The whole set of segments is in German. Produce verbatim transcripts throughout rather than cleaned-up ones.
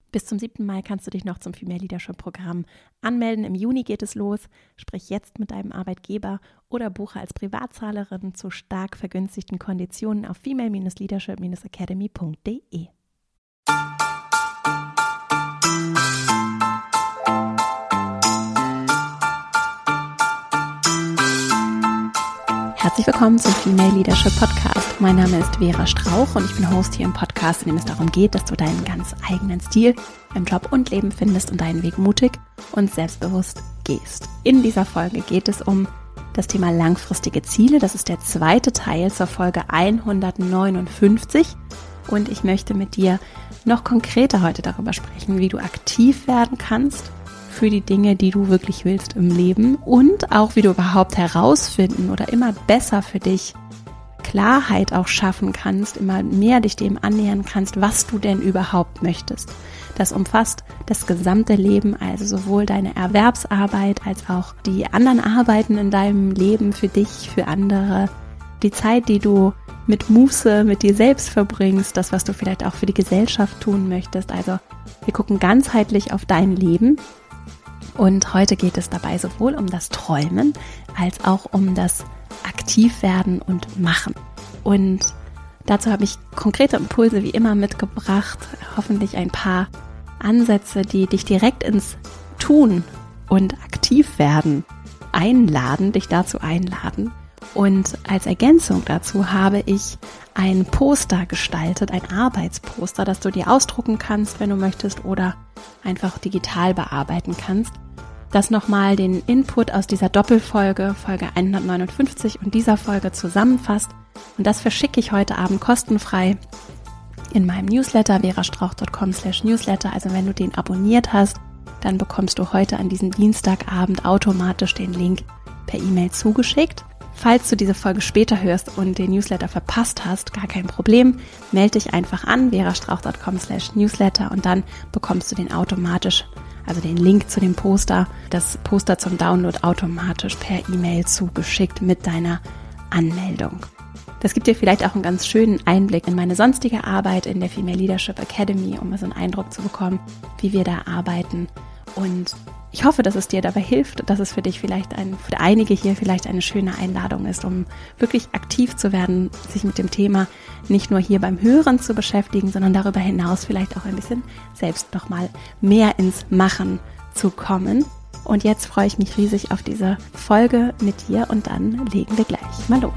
Bis zum siebten Mai kannst du dich noch zum Female Leadership Programm anmelden. Im Juni geht es los. Sprich jetzt mit deinem Arbeitgeber oder buche als Privatzahlerin zu stark vergünstigten Konditionen auf female leadership academy punkt de. Herzlich willkommen zum Female Leadership Podcast. Mein Name ist Vera Strauch und ich bin Host hier im Podcast, in dem es darum geht, dass du deinen ganz eigenen Stil im Job und Leben findest und deinen Weg mutig und selbstbewusst gehst. In dieser Folge geht es um das Thema langfristige Ziele. Das ist der zweite Teil zur Folge hundertneunundfünfzig und ich möchte mit dir noch konkreter heute darüber sprechen, wie du aktiv werden kannst für die Dinge, die du wirklich willst im Leben und auch, wie du überhaupt herausfinden oder immer besser für dich Klarheit auch schaffen kannst, immer mehr dich dem annähern kannst, was du denn überhaupt möchtest. Das umfasst das gesamte Leben, also sowohl deine Erwerbsarbeit als auch die anderen Arbeiten in deinem Leben für dich, für andere, die Zeit, die du mit Muße, mit dir selbst verbringst, das, was du vielleicht auch für die Gesellschaft tun möchtest. Also wir gucken ganzheitlich auf dein Leben. Und heute geht es dabei sowohl um das Träumen als auch um das Aktivwerden und Machen. Und dazu habe ich konkrete Impulse wie immer mitgebracht, hoffentlich ein paar Ansätze, die dich direkt ins Tun und Aktivwerden einladen, dich dazu einladen. Und als Ergänzung dazu habe ich ein Poster gestaltet, ein Arbeitsposter, das du dir ausdrucken kannst, wenn du möchtest, oder einfach digital bearbeiten kannst, das nochmal den Input aus dieser Doppelfolge, Folge hundertneunundfünfzig und dieser Folge zusammenfasst. Und das verschicke ich heute Abend kostenfrei in meinem Newsletter, verastrauch punkt com slash newsletter. Also wenn du den abonniert hast, dann bekommst du heute an diesem Dienstagabend automatisch den Link per E-Mail zugeschickt. Falls du diese Folge später hörst und den Newsletter verpasst hast, gar kein Problem, melde dich einfach an, verastrauch punkt com slash newsletter und dann bekommst du den automatisch, also den Link zu dem Poster, das Poster zum Download automatisch per E-Mail zugeschickt mit deiner Anmeldung. Das gibt dir vielleicht auch einen ganz schönen Einblick in meine sonstige Arbeit in der Female Leadership Academy, um mal so einen Eindruck zu bekommen, wie wir da arbeiten. Und ich hoffe, dass es dir dabei hilft, dass es für dich vielleicht ein, für einige hier vielleicht eine schöne Einladung ist, um wirklich aktiv zu werden, sich mit dem Thema nicht nur hier beim Hören zu beschäftigen, sondern darüber hinaus vielleicht auch ein bisschen selbst nochmal mehr ins Machen zu kommen. Und jetzt freue ich mich riesig auf diese Folge mit dir und dann legen wir gleich mal los.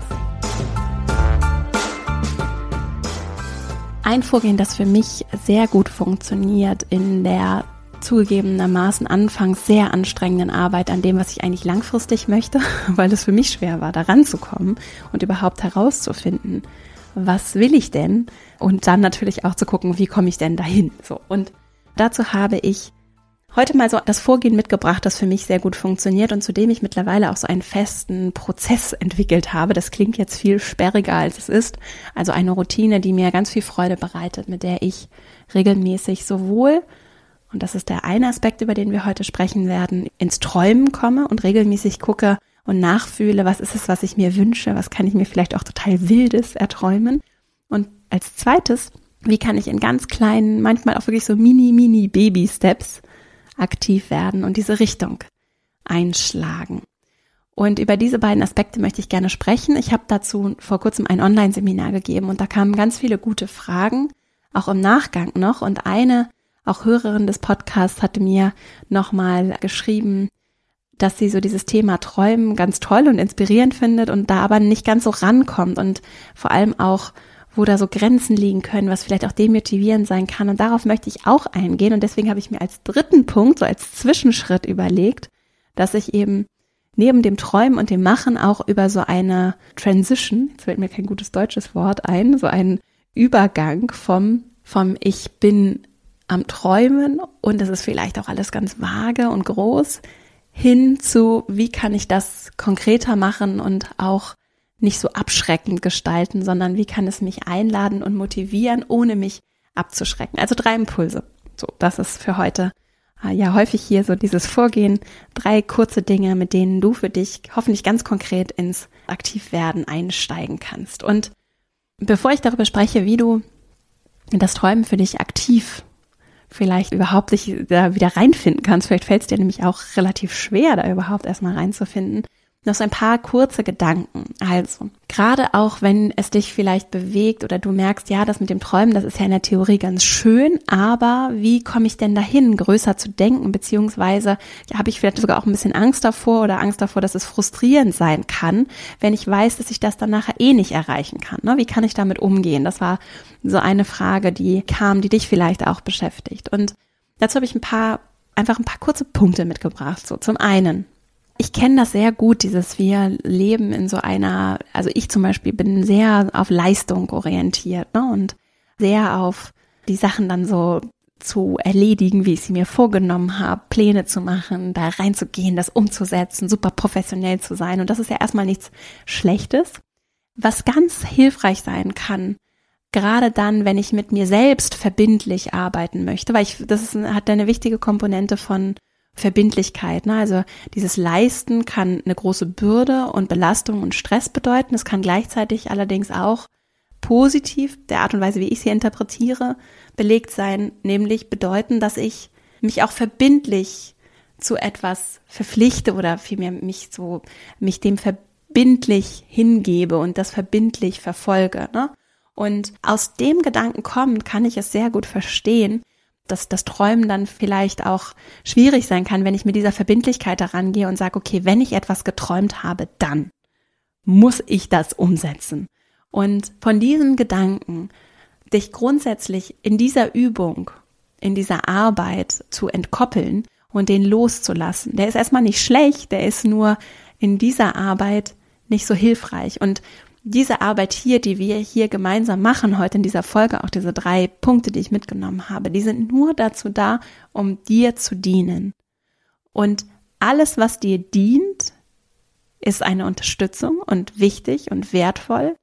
Ein Vorgehen, das für mich sehr gut funktioniert in der zugegebenermaßen anfangs sehr anstrengenden Arbeit an dem, was ich eigentlich langfristig möchte, weil es für mich schwer war, da ranzukommen und überhaupt herauszufinden, was will ich denn? Und dann natürlich auch zu gucken, wie komme ich denn dahin? So. Und dazu habe ich heute mal so das Vorgehen mitgebracht, das für mich sehr gut funktioniert und zu dem ich mittlerweile auch so einen festen Prozess entwickelt habe. Das klingt jetzt viel sperriger, als es ist. Also eine Routine, die mir ganz viel Freude bereitet, mit der ich regelmäßig sowohl, und das ist der eine Aspekt, über den wir heute sprechen werden, ins Träumen komme und regelmäßig gucke und nachfühle, was ist es, was ich mir wünsche, was kann ich mir vielleicht auch total Wildes erträumen. Und als zweites, wie kann ich in ganz kleinen, manchmal auch wirklich so mini, mini Baby-Steps aktiv werden und diese Richtung einschlagen. Und über diese beiden Aspekte möchte ich gerne sprechen. Ich habe dazu vor kurzem ein Online-Seminar gegeben und da kamen ganz viele gute Fragen, auch im Nachgang noch. Und eine auch Hörerin des Podcasts hatte mir nochmal geschrieben, dass sie so dieses Thema Träumen ganz toll und inspirierend findet und da aber nicht ganz so rankommt und vor allem auch, wo da so Grenzen liegen können, was vielleicht auch demotivierend sein kann. Und darauf möchte ich auch eingehen. Und deswegen habe ich mir als dritten Punkt, so als Zwischenschritt überlegt, dass ich eben neben dem Träumen und dem Machen auch über so eine Transition, jetzt fällt mir kein gutes deutsches Wort ein, so einen Übergang vom, vom Ich bin am Träumen und es ist vielleicht auch alles ganz vage und groß, hin zu, wie kann ich das konkreter machen und auch nicht so abschreckend gestalten, sondern wie kann es mich einladen und motivieren, ohne mich abzuschrecken. Also drei Impulse. So, das ist für heute äh, ja häufig hier so dieses Vorgehen. Drei kurze Dinge, mit denen du für dich hoffentlich ganz konkret ins Aktivwerden einsteigen kannst. Und bevor ich darüber spreche, wie du das Träumen für dich aktiv vielleicht überhaupt nicht da wieder reinfinden kannst. Vielleicht fällt es dir nämlich auch relativ schwer, da überhaupt erstmal reinzufinden. Noch so ein paar kurze Gedanken. Also, gerade auch wenn es dich vielleicht bewegt oder du merkst, ja, das mit dem Träumen, das ist ja in der Theorie ganz schön, aber wie komme ich denn dahin, größer zu denken, beziehungsweise ja, habe ich vielleicht sogar auch ein bisschen Angst davor oder Angst davor, dass es frustrierend sein kann, wenn ich weiß, dass ich das dann nachher eh nicht erreichen kann. Ne? Wie kann ich damit umgehen? Das war so eine Frage, die kam, die dich vielleicht auch beschäftigt. Und dazu habe ich ein paar, einfach ein paar kurze Punkte mitgebracht. So, zum einen, ich kenne das sehr gut, dieses wir leben in so einer, also ich zum Beispiel bin sehr auf Leistung orientiert, ne, und sehr auf die Sachen dann so zu erledigen, wie ich sie mir vorgenommen habe, Pläne zu machen, da reinzugehen, das umzusetzen, super professionell zu sein. Und das ist ja erstmal nichts Schlechtes. Was ganz hilfreich sein kann, gerade dann, wenn ich mit mir selbst verbindlich arbeiten möchte, weil ich, das ist, hat eine wichtige Komponente von Verbindlichkeit, ne? Also dieses Leisten kann eine große Bürde und Belastung und Stress bedeuten. Es kann gleichzeitig allerdings auch positiv, der Art und Weise, wie ich sie interpretiere, belegt sein, nämlich bedeuten, dass ich mich auch verbindlich zu etwas verpflichte oder vielmehr mich so, mich dem verbindlich hingebe und das verbindlich verfolge, ne? Und aus dem Gedanken kommend kann ich es sehr gut verstehen, dass das Träumen dann vielleicht auch schwierig sein kann, wenn ich mit dieser Verbindlichkeit daran gehe und sage, okay, wenn ich etwas geträumt habe, dann muss ich das umsetzen. Und von diesem Gedanken, dich grundsätzlich in dieser Übung, in dieser Arbeit zu entkoppeln und den loszulassen, der ist erstmal nicht schlecht, der ist nur in dieser Arbeit nicht so hilfreich. Und diese Arbeit hier, die wir hier gemeinsam machen, heute in dieser Folge, auch diese drei Punkte, die ich mitgenommen habe, die sind nur dazu da, um dir zu dienen. Und alles, was dir dient, ist eine Unterstützung und wichtig und wertvoll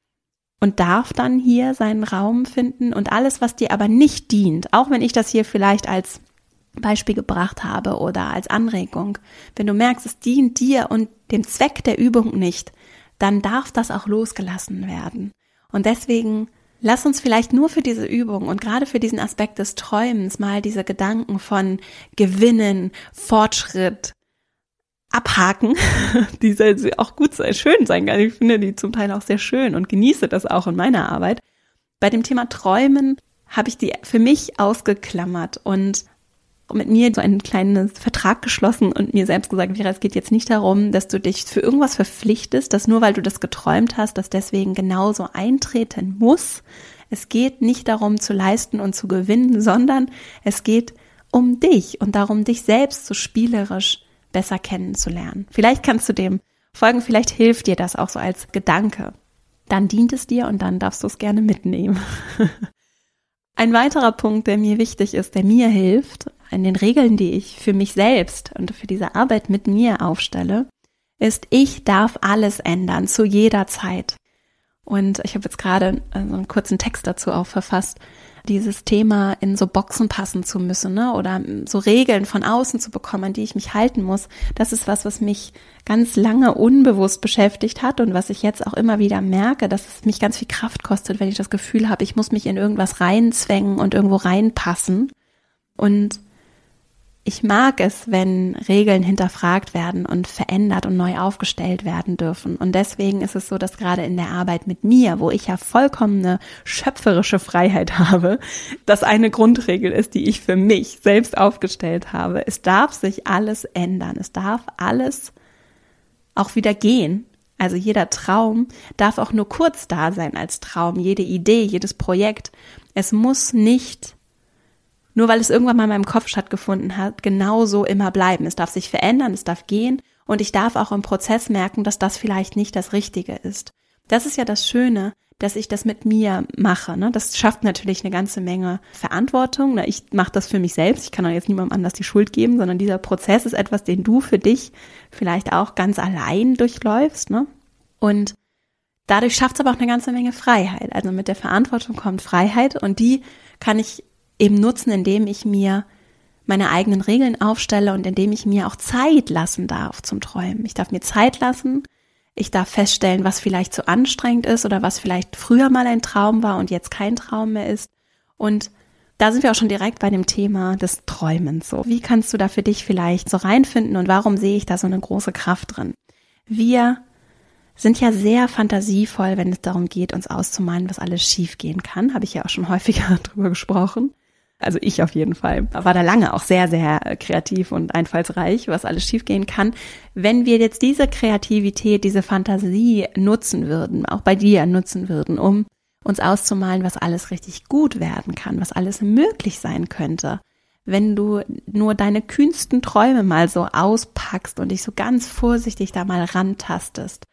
und darf dann hier seinen Raum finden. Und alles, was dir aber nicht dient, auch wenn ich das hier vielleicht als Beispiel gebracht habe oder als Anregung, wenn du merkst, es dient dir und dem Zweck der Übung nicht, dann darf das auch losgelassen werden. Und deswegen lass uns vielleicht nur für diese Übung und gerade für diesen Aspekt des Träumens mal diese Gedanken von Gewinnen, Fortschritt abhaken, die auch gut sein, schön sein kann. Ich finde die zum Teil auch sehr schön und genieße das auch in meiner Arbeit. Bei dem Thema Träumen habe ich die für mich ausgeklammert und mit mir so einen kleinen Vertrag geschlossen und mir selbst gesagt, Vera, es geht jetzt nicht darum, dass du dich für irgendwas verpflichtest, dass nur weil du das geträumt hast, dass deswegen genauso eintreten muss. Es geht nicht darum zu leisten und zu gewinnen, sondern es geht um dich und darum, dich selbst so spielerisch besser kennenzulernen. Vielleicht kannst du dem folgen, vielleicht hilft dir das auch so als Gedanke. Dann dient es dir und dann darfst du es gerne mitnehmen. Ein weiterer Punkt, der mir wichtig ist, der mir hilft, in den Regeln, die ich für mich selbst und für diese Arbeit mit mir aufstelle, ist, ich darf alles ändern, zu jeder Zeit. Und ich habe jetzt gerade so einen kurzen Text dazu auch verfasst, dieses Thema in so Boxen passen zu müssen, ne? Oder so Regeln von außen zu bekommen, an die ich mich halten muss. Das ist was, was mich ganz lange unbewusst beschäftigt hat und was ich jetzt auch immer wieder merke, dass es mich ganz viel Kraft kostet, wenn ich das Gefühl habe, ich muss mich in irgendwas reinzwängen und irgendwo reinpassen. Und ich mag es, wenn Regeln hinterfragt werden und verändert und neu aufgestellt werden dürfen. Und deswegen ist es so, dass gerade in der Arbeit mit mir, wo ich ja vollkommene schöpferische Freiheit habe, das eine Grundregel ist, die ich für mich selbst aufgestellt habe. Es darf sich alles ändern. Es darf alles auch wieder gehen. Also jeder Traum darf auch nur kurz da sein als Traum. Jede Idee, jedes Projekt. Es muss nicht, nur weil es irgendwann mal in meinem Kopf stattgefunden hat, genauso immer bleiben. Es darf sich verändern, es darf gehen und ich darf auch im Prozess merken, dass das vielleicht nicht das Richtige ist. Das ist ja das Schöne, dass ich das mit mir mache. Ne? Das schafft natürlich eine ganze Menge Verantwortung. Ich mache das für mich selbst. Ich kann auch jetzt niemandem anders die Schuld geben, sondern dieser Prozess ist etwas, den du für dich vielleicht auch ganz allein durchläufst. Ne? Und dadurch schafft es aber auch eine ganze Menge Freiheit. Also mit der Verantwortung kommt Freiheit und die kann ich eben nutzen, indem ich mir meine eigenen Regeln aufstelle und indem ich mir auch Zeit lassen darf zum Träumen. Ich darf mir Zeit lassen, ich darf feststellen, was vielleicht zu anstrengend ist oder was vielleicht früher mal ein Traum war und jetzt kein Traum mehr ist. Und da sind wir auch schon direkt bei dem Thema des Träumens. So, wie kannst du da für dich vielleicht so reinfinden und warum sehe ich da so eine große Kraft drin? Wir sind ja sehr fantasievoll, wenn es darum geht, uns auszumalen, was alles schief gehen kann. Habe ich ja auch schon häufiger drüber gesprochen. Also ich auf jeden Fall. War da lange auch sehr, sehr kreativ und einfallsreich, was alles schief gehen kann. Wenn wir jetzt diese Kreativität, diese Fantasie nutzen würden, auch bei dir nutzen würden, um uns auszumalen, was alles richtig gut werden kann, was alles möglich sein könnte. Wenn du nur deine kühnsten Träume mal so auspackst und dich so ganz vorsichtig da mal rantastest,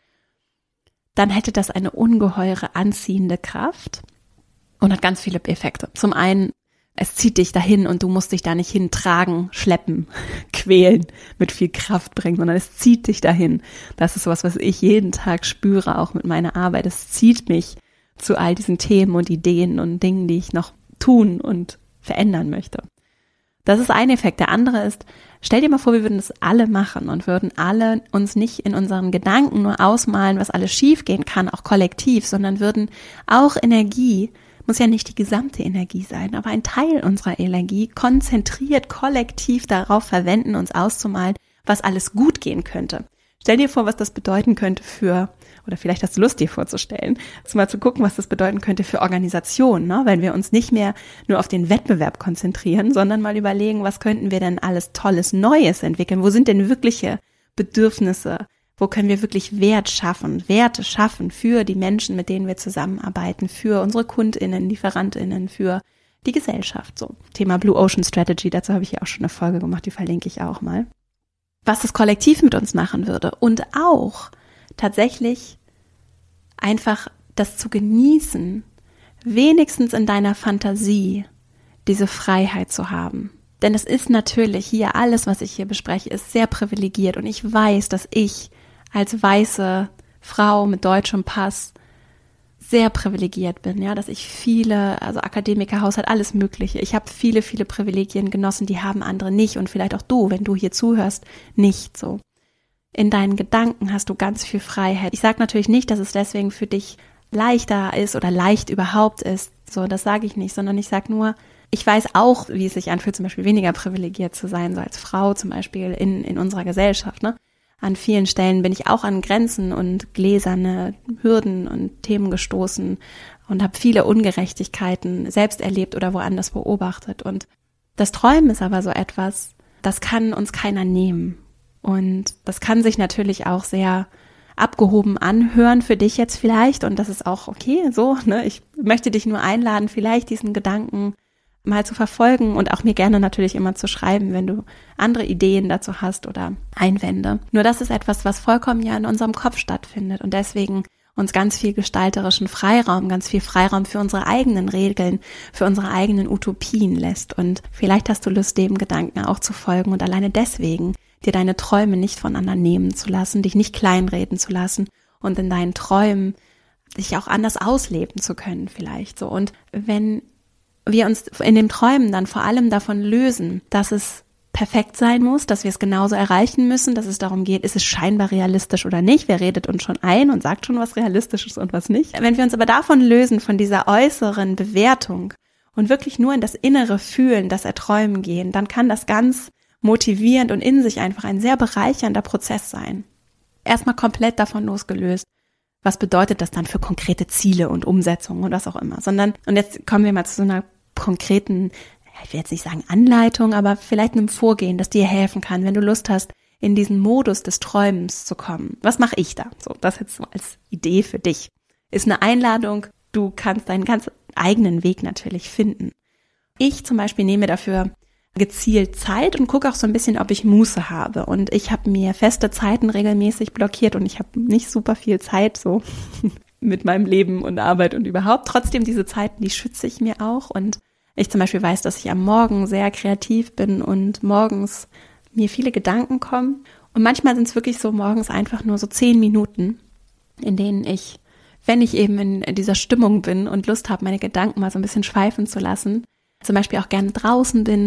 dann hätte das eine ungeheure anziehende Kraft und hat ganz viele Effekte. Zum einen, es zieht dich dahin und du musst dich da nicht hintragen, schleppen, quälen, mit viel Kraft bringen, sondern es zieht dich dahin. Das ist sowas, was ich jeden Tag spüre, auch mit meiner Arbeit. Es zieht mich zu all diesen Themen und Ideen und Dingen, die ich noch tun und verändern möchte. Das ist ein Effekt. Der andere ist, stell dir mal vor, wir würden das alle machen und würden alle uns nicht in unseren Gedanken nur ausmalen, was alles schief gehen kann, auch kollektiv, sondern würden auch Energie, muss ja nicht die gesamte Energie sein, aber ein Teil unserer Energie konzentriert, kollektiv darauf verwenden, uns auszumalen, was alles gut gehen könnte. Stell dir vor, was das bedeuten könnte für, oder vielleicht hast du Lust, dir vorzustellen, also mal zu gucken, was das bedeuten könnte für Organisationen, ne? Wenn wir uns nicht mehr nur auf den Wettbewerb konzentrieren, sondern mal überlegen, was könnten wir denn alles Tolles, Neues entwickeln? Wo sind denn wirkliche Bedürfnisse? Wo können wir wirklich Wert schaffen, Werte schaffen für die Menschen, mit denen wir zusammenarbeiten, für unsere KundInnen, LieferantInnen, für die Gesellschaft? So, Thema Blue Ocean Strategy, dazu habe ich ja auch schon eine Folge gemacht, die verlinke ich auch mal. Was das Kollektiv mit uns machen würde und auch tatsächlich einfach das zu genießen, wenigstens in deiner Fantasie diese Freiheit zu haben. Denn es ist natürlich hier, alles, was ich hier bespreche, ist sehr privilegiert und ich weiß, dass ich als weiße Frau mit deutschem Pass sehr privilegiert bin, ja, dass ich viele, also Akademikerhaushalt, alles Mögliche. Ich habe viele, viele Privilegien genossen, die haben andere nicht und vielleicht auch du, wenn du hier zuhörst, nicht so. In deinen Gedanken hast du ganz viel Freiheit. Ich sage natürlich nicht, dass es deswegen für dich leichter ist oder leicht überhaupt ist, so, das sage ich nicht, sondern ich sage nur, ich weiß auch, wie es sich anfühlt, zum Beispiel weniger privilegiert zu sein, so als Frau zum Beispiel in, in unserer Gesellschaft, ne? An vielen Stellen bin ich auch an Grenzen und gläserne Hürden und Themen gestoßen und habe viele Ungerechtigkeiten selbst erlebt oder woanders beobachtet. Und das Träumen ist aber so etwas, das kann uns keiner nehmen. Und das kann sich natürlich auch sehr abgehoben anhören für dich jetzt vielleicht. Und das ist auch okay, so, ne? Ich möchte dich nur einladen, vielleicht diesen Gedanken mal zu verfolgen und auch mir gerne natürlich immer zu schreiben, wenn du andere Ideen dazu hast oder Einwände. Nur das ist etwas, was vollkommen ja in unserem Kopf stattfindet und deswegen uns ganz viel gestalterischen Freiraum, ganz viel Freiraum für unsere eigenen Regeln, für unsere eigenen Utopien lässt. Und vielleicht hast du Lust, dem Gedanken auch zu folgen und alleine deswegen dir deine Träume nicht von anderen nehmen zu lassen, dich nicht kleinreden zu lassen und in deinen Träumen dich auch anders ausleben zu können vielleicht so. Und wenn wir uns in den Träumen dann vor allem davon lösen, dass es perfekt sein muss, dass wir es genauso erreichen müssen, dass es darum geht, ist es scheinbar realistisch oder nicht, wer redet uns schon ein und sagt schon, was realistisch ist und was nicht. Wenn wir uns aber davon lösen, von dieser äußeren Bewertung und wirklich nur in das innere Fühlen, das Erträumen gehen, dann kann das ganz motivierend und in sich einfach ein sehr bereichernder Prozess sein. Erstmal komplett davon losgelöst. Was bedeutet das dann für konkrete Ziele und Umsetzungen und was auch immer, sondern, und jetzt kommen wir mal zu so einer konkreten, ich will jetzt nicht sagen Anleitung, aber vielleicht einem Vorgehen, das dir helfen kann, wenn du Lust hast, in diesen Modus des Träumens zu kommen. Was mache ich da? So, das jetzt so als Idee für dich. Ist eine Einladung, du kannst deinen ganz eigenen Weg natürlich finden. Ich zum Beispiel nehme dafür gezielt Zeit und gucke auch so ein bisschen, ob ich Muße habe. Und ich habe mir feste Zeiten regelmäßig blockiert und ich habe nicht super viel Zeit so mit meinem Leben und Arbeit und überhaupt. Trotzdem diese Zeiten, die schütze ich mir auch. Und ich zum Beispiel weiß, dass ich am Morgen sehr kreativ bin und morgens mir viele Gedanken kommen. Und manchmal sind es wirklich so morgens einfach nur so zehn Minuten, in denen ich, wenn ich eben in dieser Stimmung bin und Lust habe, meine Gedanken mal so ein bisschen schweifen zu lassen, zum Beispiel auch gerne draußen bin,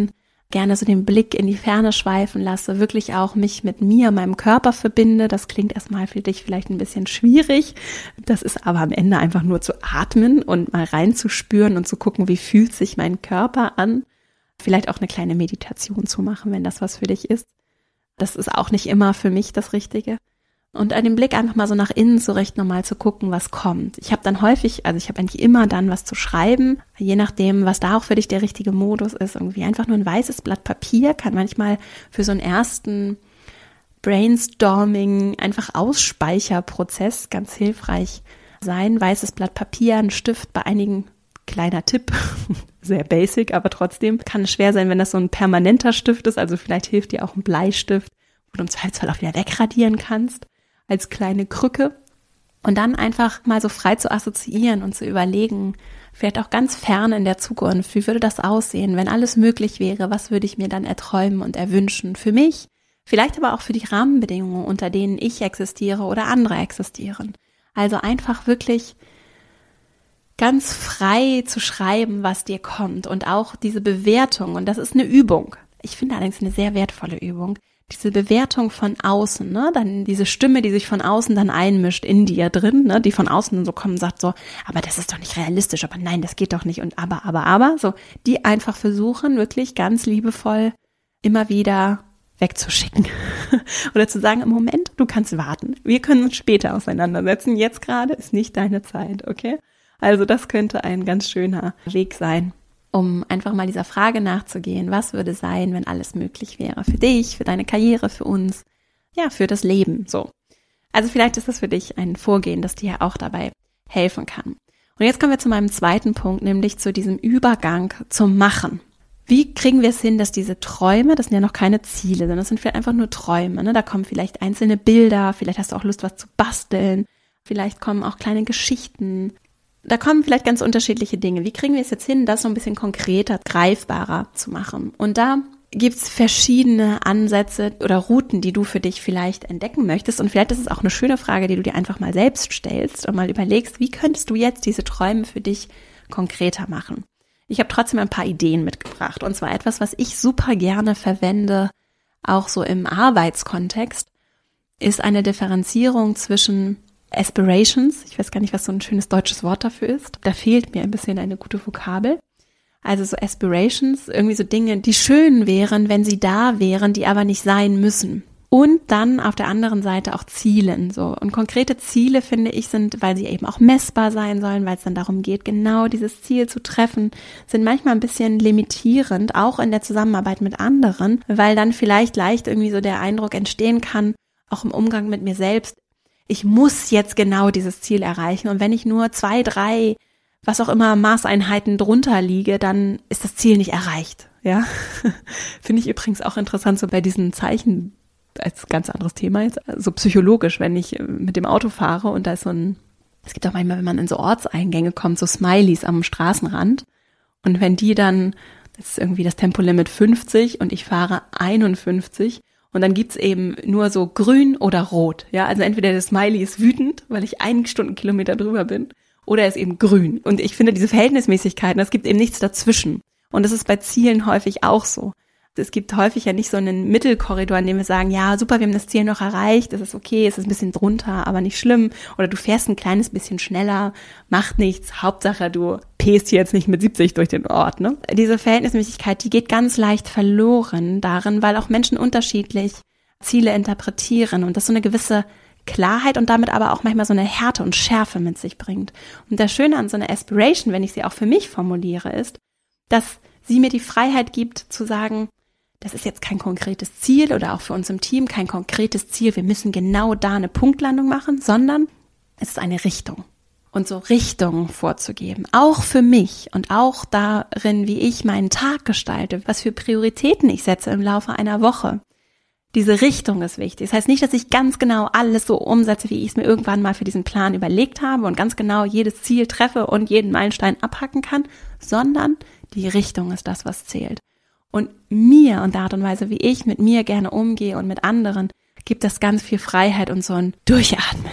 gerne so den Blick in die Ferne schweifen lasse, wirklich auch mich mit mir, meinem Körper verbinde. Das klingt erstmal für dich vielleicht ein bisschen schwierig. Das ist aber am Ende einfach nur zu atmen und mal reinzuspüren und zu gucken, wie fühlt sich mein Körper an. Vielleicht auch eine kleine Meditation zu machen, wenn das was für dich ist. Das ist auch nicht immer für mich das Richtige. Und an dem Blick einfach mal so nach innen zu richten, um mal zu gucken, was kommt. Ich habe dann häufig, also ich habe eigentlich immer dann was zu schreiben, je nachdem, was da auch für dich der richtige Modus ist. Irgendwie einfach nur ein weißes Blatt Papier kann manchmal für so einen ersten Brainstorming, einfach Ausspeicherprozess ganz hilfreich sein. Weißes Blatt Papier, ein Stift, bei einigen kleiner Tipp, sehr basic, aber trotzdem kann es schwer sein, wenn das so ein permanenter Stift ist. Also vielleicht hilft dir auch ein Bleistift, wo du im Zweifelsfall auch wieder wegradieren kannst, als kleine Krücke. Und dann einfach mal so frei zu assoziieren und zu überlegen, vielleicht auch ganz fern in der Zukunft, wie würde das aussehen, wenn alles möglich wäre, was würde ich mir dann erträumen und erwünschen für mich, vielleicht aber auch für die Rahmenbedingungen, unter denen ich existiere oder andere existieren. Also einfach wirklich ganz frei zu schreiben, was dir kommt und auch diese Bewertung, und das ist eine Übung. Ich finde allerdings eine sehr wertvolle Übung. Diese Bewertung von außen, ne, dann diese Stimme, die sich von außen dann einmischt in dir drin, ne, die von außen so kommt und sagt so, aber das ist doch nicht realistisch, aber nein, das geht doch nicht und aber, aber, aber, so, die einfach versuchen, wirklich ganz liebevoll immer wieder wegzuschicken oder zu sagen, im Moment, du kannst warten, wir können uns später auseinandersetzen, jetzt gerade ist nicht deine Zeit, okay? Also das könnte ein ganz schöner Weg sein, um einfach mal dieser Frage nachzugehen, was würde sein, wenn alles möglich wäre für dich, für deine Karriere, für uns, ja, für das Leben, so. Also vielleicht ist das für dich ein Vorgehen, das dir auch dabei helfen kann. Und jetzt kommen wir zu meinem zweiten Punkt, nämlich zu diesem Übergang zum Machen. Wie kriegen wir es hin, dass diese Träume, das sind ja noch keine Ziele, sondern das sind vielleicht einfach nur Träume, ne? Da kommen vielleicht einzelne Bilder, vielleicht hast du auch Lust, was zu basteln, vielleicht kommen auch kleine Geschichten. Da kommen vielleicht ganz unterschiedliche Dinge. Wie kriegen wir es jetzt hin, das so ein bisschen konkreter, greifbarer zu machen? Und da gibt es verschiedene Ansätze oder Routen, die du für dich vielleicht entdecken möchtest. Und vielleicht ist es auch eine schöne Frage, die du dir einfach mal selbst stellst und mal überlegst, wie könntest du jetzt diese Träume für dich konkreter machen? Ich habe trotzdem ein paar Ideen mitgebracht. Und zwar etwas, was ich super gerne verwende, auch so im Arbeitskontext, ist eine Differenzierung zwischen Aspirations, ich weiß gar nicht, was so ein schönes deutsches Wort dafür ist. Da fehlt mir ein bisschen eine gute Vokabel. Also so Aspirations, irgendwie so Dinge, die schön wären, wenn sie da wären, die aber nicht sein müssen. Und dann auf der anderen Seite auch Zielen, so. Und konkrete Ziele, finde ich, sind, weil sie eben auch messbar sein sollen, weil es dann darum geht, genau dieses Ziel zu treffen, sind manchmal ein bisschen limitierend, auch in der Zusammenarbeit mit anderen, weil dann vielleicht leicht irgendwie so der Eindruck entstehen kann, auch im Umgang mit mir selbst, ich muss jetzt genau dieses Ziel erreichen und wenn ich nur zwei, drei, was auch immer Maßeinheiten drunter liege, dann ist das Ziel nicht erreicht, ja. Finde ich übrigens auch interessant, so bei diesen Zeichen, als ganz anderes Thema jetzt, so psychologisch, wenn ich mit dem Auto fahre und da ist so ein, es gibt auch manchmal, wenn man in so Ortseingänge kommt, so Smileys am Straßenrand und wenn die dann, das ist irgendwie das Tempolimit fünfzig und ich fahre einundfünfzig, und dann gibt's eben nur so grün oder rot. Ja, also entweder der Smiley ist wütend, weil ich einen Stundenkilometer drüber bin, oder er ist eben grün. Und ich finde diese Verhältnismäßigkeiten, es gibt eben nichts dazwischen. Und das ist bei Zielen häufig auch so. Es gibt häufig ja nicht so einen Mittelkorridor, in dem wir sagen, ja, super, wir haben das Ziel noch erreicht, das ist okay, es ist ein bisschen drunter, aber nicht schlimm. Oder du fährst ein kleines bisschen schneller, macht nichts, Hauptsache du pest jetzt nicht mit siebzig durch den Ort, ne? Diese Verhältnismäßigkeit, die geht ganz leicht verloren darin, weil auch Menschen unterschiedlich Ziele interpretieren und das so eine gewisse Klarheit und damit aber auch manchmal so eine Härte und Schärfe mit sich bringt. Und das Schöne an so einer Aspiration, wenn ich sie auch für mich formuliere, ist, dass sie mir die Freiheit gibt zu sagen, das ist jetzt kein konkretes Ziel oder auch für uns im Team kein konkretes Ziel, wir müssen genau da eine Punktlandung machen, sondern es ist eine Richtung. Und so Richtungen vorzugeben, auch für mich und auch darin, wie ich meinen Tag gestalte, was für Prioritäten ich setze im Laufe einer Woche. Diese Richtung ist wichtig. Das heißt nicht, dass ich ganz genau alles so umsetze, wie ich es mir irgendwann mal für diesen Plan überlegt habe und ganz genau jedes Ziel treffe und jeden Meilenstein abhacken kann, sondern die Richtung ist das, was zählt. Und mir und der Art und Weise, wie ich mit mir gerne umgehe und mit anderen, gibt es ganz viel Freiheit und so ein Durchatmen.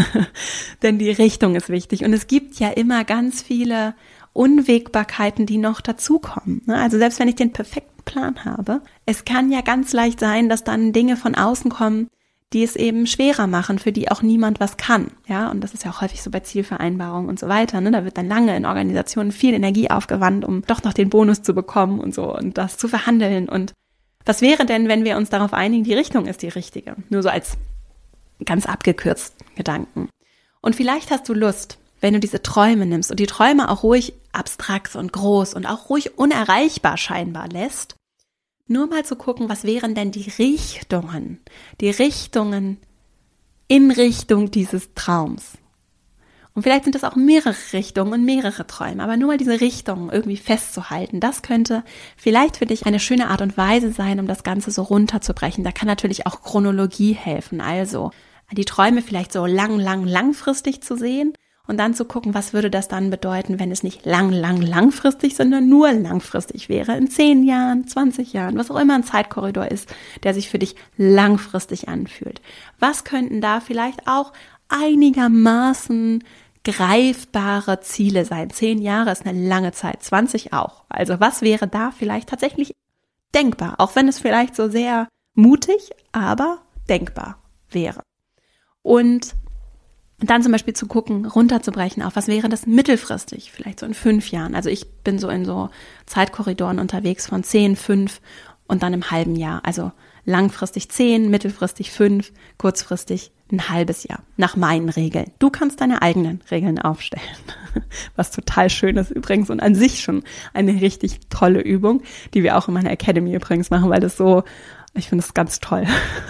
Denn die Richtung ist wichtig. Und es gibt ja immer ganz viele Unwägbarkeiten, die noch dazukommen. Also selbst wenn ich den perfekten Plan habe. Es kann ja ganz leicht sein, dass dann Dinge von außen kommen, die es eben schwerer machen, für die auch niemand was kann. Ja, und das ist ja auch häufig so bei Zielvereinbarungen und so weiter. Ne? Da wird dann lange in Organisationen viel Energie aufgewandt, um doch noch den Bonus zu bekommen und so und das zu verhandeln. Und was wäre denn, wenn wir uns darauf einigen, die Richtung ist die richtige? Nur so als ganz abgekürzt Gedanken. Und vielleicht hast du Lust, wenn du diese Träume nimmst und die Träume auch ruhig abstrakt und groß und auch ruhig unerreichbar scheinbar lässt, nur mal zu gucken, was wären denn die Richtungen, die Richtungen in Richtung dieses Traums. Und vielleicht sind das auch mehrere Richtungen und mehrere Träume, aber nur mal diese Richtungen irgendwie festzuhalten, das könnte vielleicht für dich eine schöne Art und Weise sein, um das Ganze so runterzubrechen. Da kann natürlich auch Chronologie helfen, also die Träume vielleicht so lang, lang, langfristig zu sehen. Und dann zu gucken, was würde das dann bedeuten, wenn es nicht lang, lang, langfristig, sondern nur langfristig wäre, in zehn Jahren, zwanzig Jahren, was auch immer ein Zeitkorridor ist, der sich für dich langfristig anfühlt. Was könnten da vielleicht auch einigermaßen greifbare Ziele sein? Zehn Jahre ist eine lange Zeit, zwanzig auch. Also was wäre da vielleicht tatsächlich denkbar, auch wenn es vielleicht so sehr mutig, aber denkbar wäre. Und dann zum Beispiel zu gucken, runterzubrechen auf, was wäre das mittelfristig, vielleicht so in fünf Jahren. Also ich bin so in so Zeitkorridoren unterwegs von zehn, fünf und dann im halben Jahr. Also langfristig zehn, mittelfristig fünf, kurzfristig ein halbes Jahr. Nach meinen Regeln. Du kannst deine eigenen Regeln aufstellen. Was total schön ist übrigens und an sich schon eine richtig tolle Übung, die wir auch in meiner Academy übrigens machen, weil das so, ich finde es ganz toll,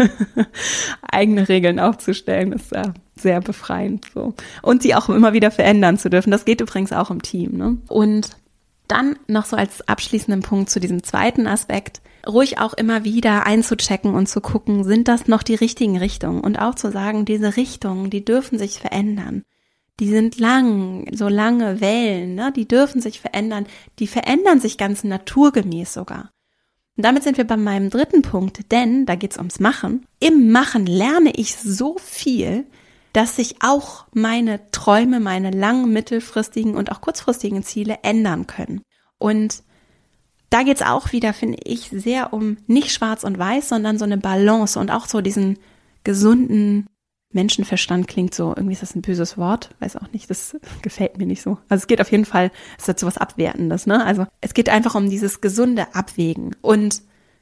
eigene Regeln aufzustellen, ist ja sehr befreiend so. Und sie auch immer wieder verändern zu dürfen. Das geht übrigens auch im Team, ne? Und dann noch so als abschließenden Punkt zu diesem zweiten Aspekt, ruhig auch immer wieder einzuchecken und zu gucken, sind das noch die richtigen Richtungen? Und auch zu sagen, diese Richtungen, die dürfen sich verändern. Die sind lang, so lange Wellen, ne? Die dürfen sich verändern. Die verändern sich ganz naturgemäß sogar. Und damit sind wir bei meinem dritten Punkt, denn da geht's ums Machen. Im Machen lerne ich so viel, dass sich auch meine Träume, meine lang-, mittelfristigen und auch kurzfristigen Ziele ändern können. Und da geht's auch wieder, finde ich, sehr um nicht schwarz und weiß, sondern so eine Balance und auch so diesen gesunden Menschenverstand. Klingt so, irgendwie ist das ein böses Wort, weiß auch nicht, das gefällt mir nicht so. Also es geht auf jeden Fall, es hat so was Abwertendes, ne? Also es geht einfach um dieses gesunde Abwägen und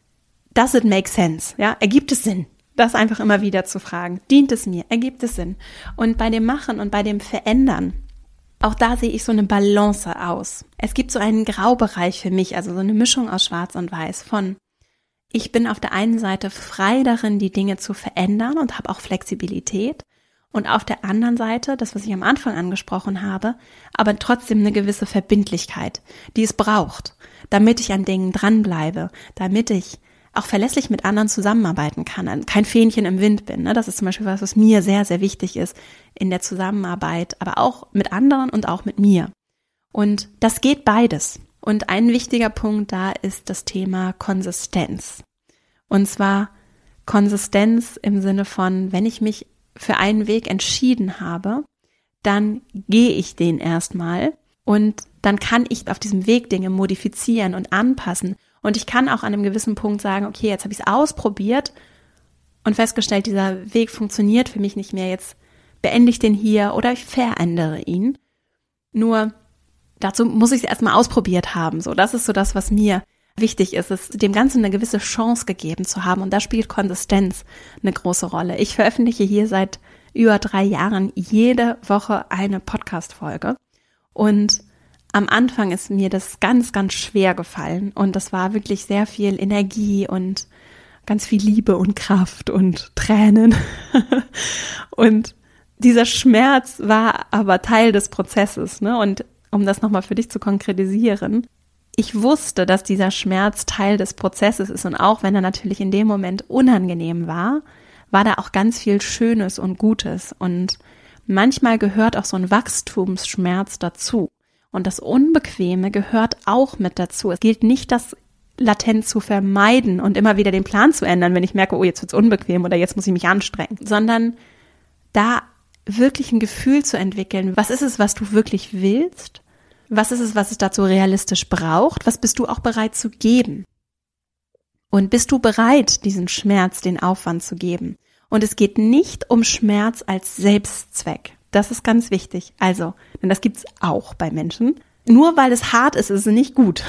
does it make sense? Ja, ergibt es Sinn? Das einfach immer wieder zu fragen. Dient es mir? Ergibt es Sinn? Und bei dem Machen und bei dem Verändern, auch da sehe ich so eine Balance aus. Es gibt so einen Graubereich für mich, also so eine Mischung aus Schwarz und Weiß von ich bin auf der einen Seite frei darin, die Dinge zu verändern und habe auch Flexibilität. Und auf der anderen Seite, das, was ich am Anfang angesprochen habe, aber trotzdem eine gewisse Verbindlichkeit, die es braucht, damit ich an Dingen dranbleibe, damit ich auch verlässlich mit anderen zusammenarbeiten kann, kein Fähnchen im Wind bin. Ne? Das ist zum Beispiel was, was mir sehr, sehr wichtig ist in der Zusammenarbeit, aber auch mit anderen und auch mit mir. Und das geht beides. Und ein wichtiger Punkt da ist das Thema Konsistenz. Und zwar Konsistenz im Sinne von, wenn ich mich für einen Weg entschieden habe, dann gehe ich den erstmal und dann kann ich auf diesem Weg Dinge modifizieren und anpassen. Und ich kann auch an einem gewissen Punkt sagen, okay, jetzt habe ich es ausprobiert und festgestellt, dieser Weg funktioniert für mich nicht mehr. Jetzt beende ich den hier oder ich verändere ihn. Nur dazu muss ich es erstmal ausprobiert haben. So, das ist so das, was mir wichtig ist, es dem Ganzen eine gewisse Chance gegeben zu haben. Und da spielt Konsistenz eine große Rolle. Ich veröffentliche hier seit über drei Jahren jede Woche eine Podcast-Folge. Und am Anfang ist mir das ganz, ganz schwer gefallen. Und das war wirklich sehr viel Energie und ganz viel Liebe und Kraft und Tränen. Und dieser Schmerz war aber Teil des Prozesses, ne? Und um das nochmal für dich zu konkretisieren, ich wusste, dass dieser Schmerz Teil des Prozesses ist und auch wenn er natürlich in dem Moment unangenehm war, war da auch ganz viel Schönes und Gutes und manchmal gehört auch so ein Wachstumsschmerz dazu und das Unbequeme gehört auch mit dazu. Es gilt nicht, das latent zu vermeiden und immer wieder den Plan zu ändern, wenn ich merke, oh, jetzt wird's unbequem oder jetzt muss ich mich anstrengen, sondern da wirklich ein Gefühl zu entwickeln, was ist es, was du wirklich willst? Was ist es, was es dazu realistisch braucht? Was bist du auch bereit zu geben? Und bist du bereit, diesen Schmerz, den Aufwand zu geben? Und es geht nicht um Schmerz als Selbstzweck. Das ist ganz wichtig. Also, denn das gibt's auch bei Menschen. Nur weil es hart ist, ist es nicht gut.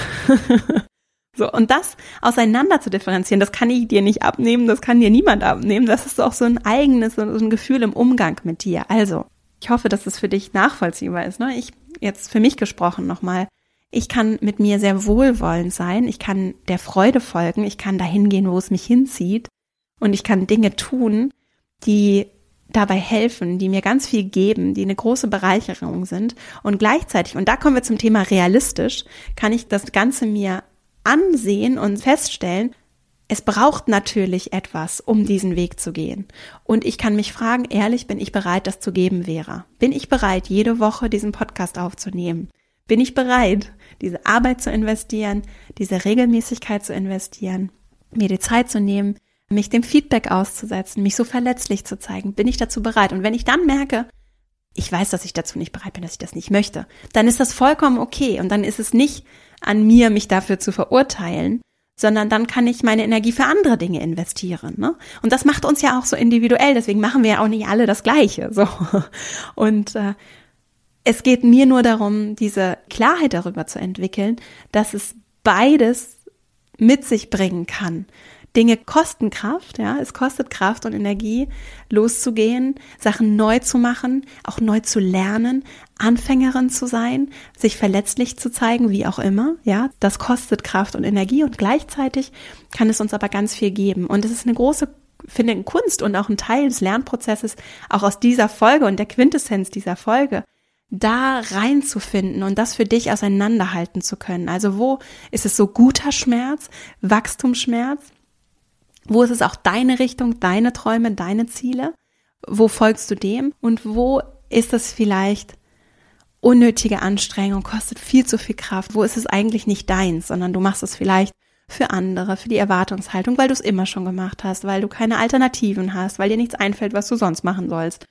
So, und das auseinander zu differenzieren, das kann ich dir nicht abnehmen, das kann dir niemand abnehmen. Das ist auch so ein eigenes, so ein Gefühl im Umgang mit dir. Also, ich hoffe, dass es für dich nachvollziehbar ist. Ne? Ich, jetzt für mich gesprochen nochmal, ich kann mit mir sehr wohlwollend sein, ich kann der Freude folgen, ich kann dahin gehen, wo es mich hinzieht und ich kann Dinge tun, die dabei helfen, die mir ganz viel geben, die eine große Bereicherung sind und gleichzeitig, und da kommen wir zum Thema realistisch, kann ich das Ganze mir ansehen und feststellen, es braucht natürlich etwas, um diesen Weg zu gehen. Und ich kann mich fragen, ehrlich, bin ich bereit, das zu geben, Vera? Bin ich bereit, jede Woche diesen Podcast aufzunehmen? Bin ich bereit, diese Arbeit zu investieren, diese Regelmäßigkeit zu investieren, mir die Zeit zu nehmen, mich dem Feedback auszusetzen, mich so verletzlich zu zeigen? Bin ich dazu bereit? Und wenn ich dann merke, ich weiß, dass ich dazu nicht bereit bin, dass ich das nicht möchte, dann ist das vollkommen okay. Und dann ist es nicht an mir, mich dafür zu verurteilen, sondern dann kann ich meine Energie für andere Dinge investieren. Ne? Und das macht uns ja auch so individuell, deswegen machen wir ja auch nicht alle das Gleiche. So. Und äh, es geht mir nur darum, diese Klarheit darüber zu entwickeln, dass es beides mit sich bringen kann. Dinge kosten Kraft, ja, es kostet Kraft und Energie, loszugehen, Sachen neu zu machen, auch neu zu lernen, Anfängerin zu sein, sich verletzlich zu zeigen, wie auch immer, ja, das kostet Kraft und Energie und gleichzeitig kann es uns aber ganz viel geben. Und es ist eine große, finde ich, Kunst und auch ein Teil des Lernprozesses, auch aus dieser Folge und der Quintessenz dieser Folge, da reinzufinden und das für dich auseinanderhalten zu können. Also wo ist es so guter Schmerz, Wachstumsschmerz? Wo ist es auch deine Richtung, deine Träume, deine Ziele? Wo folgst du dem? Und wo ist es vielleicht unnötige Anstrengung, kostet viel zu viel Kraft? Wo ist es eigentlich nicht deins, sondern du machst es vielleicht für andere, für die Erwartungshaltung, weil du es immer schon gemacht hast, weil du keine Alternativen hast, weil dir nichts einfällt, was du sonst machen sollst.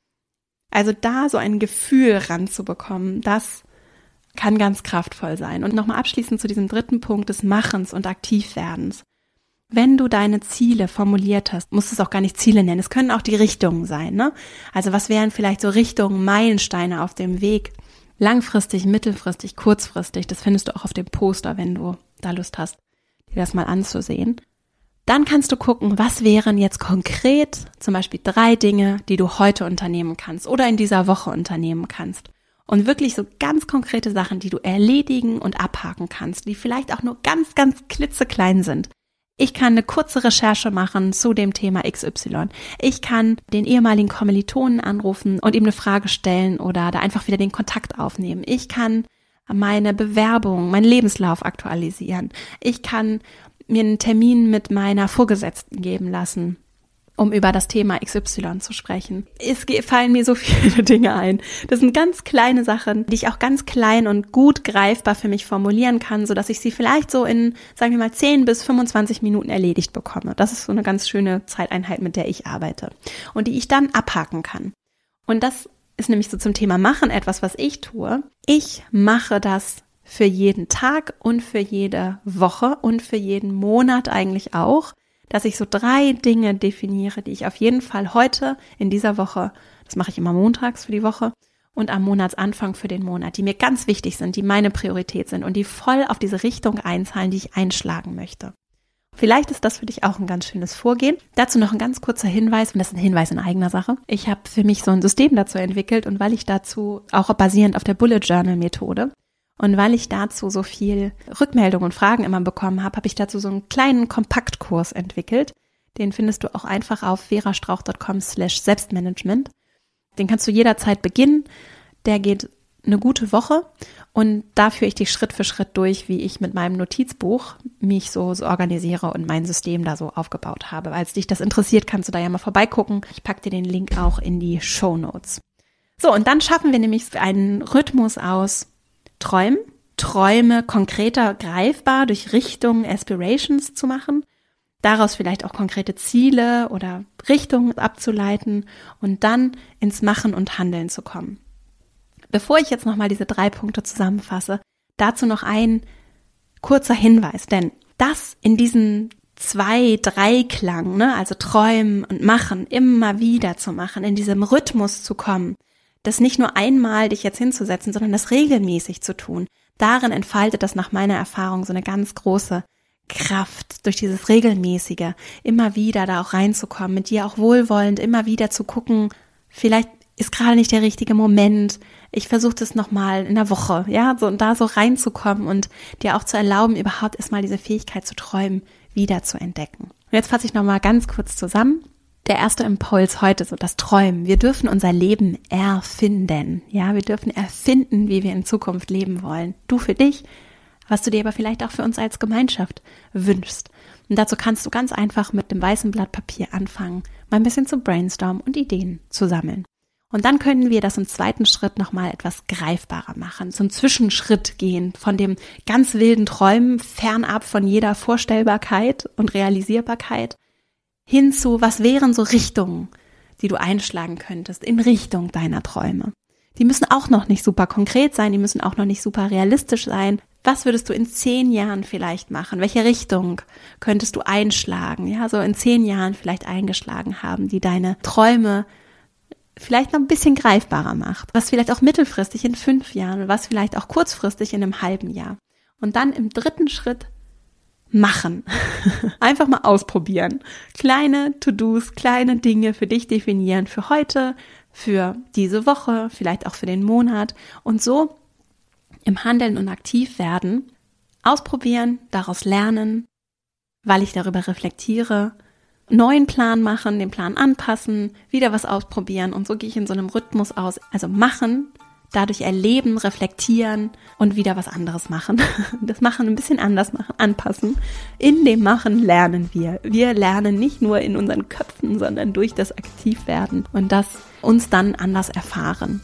Also da so ein Gefühl ranzubekommen, das kann ganz kraftvoll sein. Und nochmal abschließend zu diesem dritten Punkt des Machens und Aktivwerdens. Wenn du deine Ziele formuliert hast, musst du es auch gar nicht Ziele nennen, es können auch die Richtungen sein, ne? Also was wären vielleicht so Richtungen, Meilensteine auf dem Weg, langfristig, mittelfristig, kurzfristig, das findest du auch auf dem Poster, wenn du da Lust hast, dir das mal anzusehen. Dann kannst du gucken, was wären jetzt konkret zum Beispiel drei Dinge, die du heute unternehmen kannst oder in dieser Woche unternehmen kannst. Und wirklich so ganz konkrete Sachen, die du erledigen und abhaken kannst, die vielleicht auch nur ganz, ganz klitzeklein sind. Ich kann eine kurze Recherche machen zu dem Thema X Y. Ich kann den ehemaligen Kommilitonen anrufen und ihm eine Frage stellen oder da einfach wieder den Kontakt aufnehmen. Ich kann meine Bewerbung, meinen Lebenslauf aktualisieren. Ich kann mir einen Termin mit meiner Vorgesetzten geben lassen, um über das Thema X Y zu sprechen. Es fallen mir so viele Dinge ein. Das sind ganz kleine Sachen, die ich auch ganz klein und gut greifbar für mich formulieren kann, sodass ich sie vielleicht so in, sagen wir mal, zehn bis fünfundzwanzig Minuten erledigt bekomme. Das ist so eine ganz schöne Zeiteinheit, mit der ich arbeite und die ich dann abhaken kann. Und das ist nämlich so zum Thema Machen etwas, was ich tue. Ich mache das für jeden Tag und für jede Woche und für jeden Monat eigentlich auch, dass ich so drei Dinge definiere, die ich auf jeden Fall heute in dieser Woche, das mache ich immer montags für die Woche und am Monatsanfang für den Monat, die mir ganz wichtig sind, die meine Priorität sind und die voll auf diese Richtung einzahlen, die ich einschlagen möchte. Vielleicht ist das für dich auch ein ganz schönes Vorgehen. Dazu noch ein ganz kurzer Hinweis, und das ist ein Hinweis in eigener Sache. Ich habe für mich so ein System dazu entwickelt und weil ich dazu auch basierend auf der Bullet Journal Methode und weil ich dazu so viel Rückmeldungen und Fragen immer bekommen habe, habe ich dazu so einen kleinen Kompaktkurs entwickelt. Den findest du auch einfach auf verastrauch.com slash Selbstmanagement. Den kannst du jederzeit beginnen. Der geht eine gute Woche und da führe ich dich Schritt für Schritt durch, wie ich mit meinem Notizbuch mich so, so organisiere und mein System da so aufgebaut habe. Falls dich das interessiert, kannst du da ja mal vorbeigucken. Ich packe dir den Link auch in die Shownotes. So, und dann schaffen wir nämlich einen Rhythmus aus Träumen, Träume konkreter greifbar durch Richtungen, Aspirations zu machen, daraus vielleicht auch konkrete Ziele oder Richtungen abzuleiten und dann ins Machen und Handeln zu kommen. Bevor ich jetzt nochmal diese drei Punkte zusammenfasse, dazu noch ein kurzer Hinweis, denn das in diesen zwei, drei Klang, ne? Also träumen und machen, immer wieder zu machen, in diesem Rhythmus zu kommen, das nicht nur einmal dich jetzt hinzusetzen, sondern das regelmäßig zu tun. Darin entfaltet das nach meiner Erfahrung so eine ganz große Kraft, durch dieses Regelmäßige, immer wieder da auch reinzukommen, mit dir auch wohlwollend, immer wieder zu gucken, vielleicht ist gerade nicht der richtige Moment, ich versuche das nochmal in der Woche, ja, so und da so reinzukommen und dir auch zu erlauben, überhaupt erstmal diese Fähigkeit zu träumen, wieder zu entdecken. Und jetzt fasse ich nochmal ganz kurz zusammen. Der erste Impuls heute, so das Träumen. Wir dürfen unser Leben erfinden, ja, wir dürfen erfinden, wie wir in Zukunft leben wollen. Du für dich, was du dir aber vielleicht auch für uns als Gemeinschaft wünschst. Und dazu kannst du ganz einfach mit dem weißen Blatt Papier anfangen, mal ein bisschen zu brainstormen und Ideen zu sammeln. Und dann können wir das im zweiten Schritt nochmal etwas greifbarer machen, zum Zwischenschritt gehen, von dem ganz wilden Träumen fernab von jeder Vorstellbarkeit und Realisierbarkeit hin zu, was wären so Richtungen, die du einschlagen könntest in Richtung deiner Träume. Die müssen auch noch nicht super konkret sein, die müssen auch noch nicht super realistisch sein. Was würdest du in zehn Jahren vielleicht machen? Welche Richtung könntest du einschlagen? Ja, so in zehn Jahren vielleicht eingeschlagen haben, die deine Träume vielleicht noch ein bisschen greifbarer macht. Was vielleicht auch mittelfristig in fünf Jahren, was vielleicht auch kurzfristig in einem halben Jahr. Und dann im dritten Schritt machen. Einfach mal ausprobieren. Kleine To-Dos, kleine Dinge für dich definieren, für heute, für diese Woche, vielleicht auch für den Monat und so im Handeln und aktiv werden, ausprobieren, daraus lernen, weil ich darüber reflektiere, neuen Plan machen, den Plan anpassen, wieder was ausprobieren und so gehe ich in so einem Rhythmus aus. Also machen, dadurch erleben, reflektieren und wieder was anderes machen. Das Machen ein bisschen anders machen, anpassen. In dem Machen lernen wir. Wir lernen nicht nur in unseren Köpfen, sondern durch das Aktivwerden und das uns dann anders erfahren.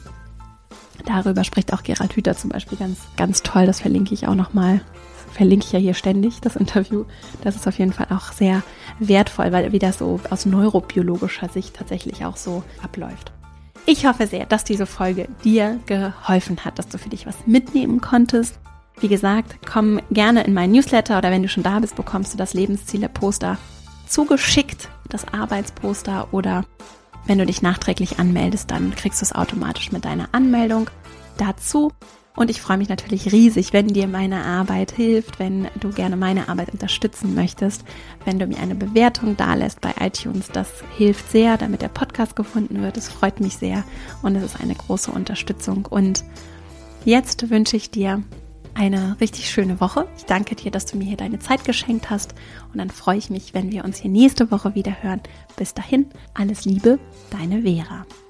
Darüber spricht auch Gerald Hüther zum Beispiel ganz, ganz toll. Das verlinke ich auch nochmal. Verlinke ich ja hier ständig, das Interview. Das ist auf jeden Fall auch sehr wertvoll, weil wie das so aus neurobiologischer Sicht tatsächlich auch so abläuft. Ich hoffe sehr, dass diese Folge dir geholfen hat, dass du für dich was mitnehmen konntest. Wie gesagt, komm gerne in meinen Newsletter oder wenn du schon da bist, bekommst du das Lebensziele-Poster zugeschickt, das Arbeitsposter, oder wenn du dich nachträglich anmeldest, dann kriegst du es automatisch mit deiner Anmeldung dazu. Und ich freue mich natürlich riesig, wenn dir meine Arbeit hilft, wenn du gerne meine Arbeit unterstützen möchtest, wenn du mir eine Bewertung dalässt bei iTunes. Das hilft sehr, damit der Podcast gefunden wird. Es freut mich sehr und es ist eine große Unterstützung. Und jetzt wünsche ich dir eine richtig schöne Woche. Ich danke dir, dass du mir hier deine Zeit geschenkt hast und dann freue ich mich, wenn wir uns hier nächste Woche wieder hören. Bis dahin, alles Liebe, deine Vera.